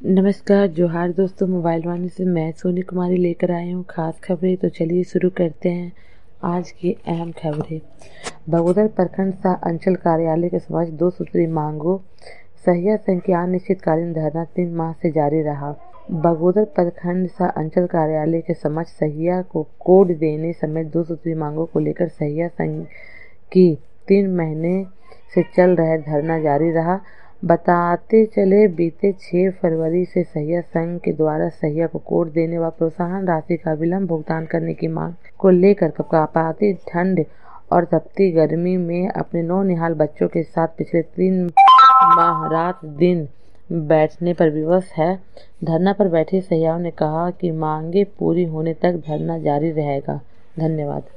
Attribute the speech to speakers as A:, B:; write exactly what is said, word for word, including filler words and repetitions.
A: नमस्कार, जोहार दोस्तों। मोबाइल वाणी से मैं सोनी कुमारी लेकर आई हूँ खास खबरें। तो चलिए शुरू करते हैं आज की अहम खबरें। बगोदर प्रखंड सह अंचल कार्यालय के समक्ष दो सूत्री मांगों सहिया संघ की अनिश्चितकालीन धरना तीन माह से जारी रहा। बगोदर प्रखंड सह अंचल कार्यालय के समक्ष सहिया को कोड देने समेत दो सूत्री मांगों को लेकर सहिया संघ की तीन महीने से चल रहा धरना जारी रहा। बताते चले बीते छह फरवरी से सहिया संघ के द्वारा सहिया को कोड देने व प्रोत्साहन राशि का विलंब भुगतान करने की मांग को लेकर कपाती ठंड और तपती गर्मी में अपने नौनिहाल बच्चों के साथ पिछले तीन माह रात दिन बैठने पर विवश है। धरना पर बैठे सहियाओं ने कहा कि मांगे पूरी होने तक धरना जारी रहेगा। धन्यवाद।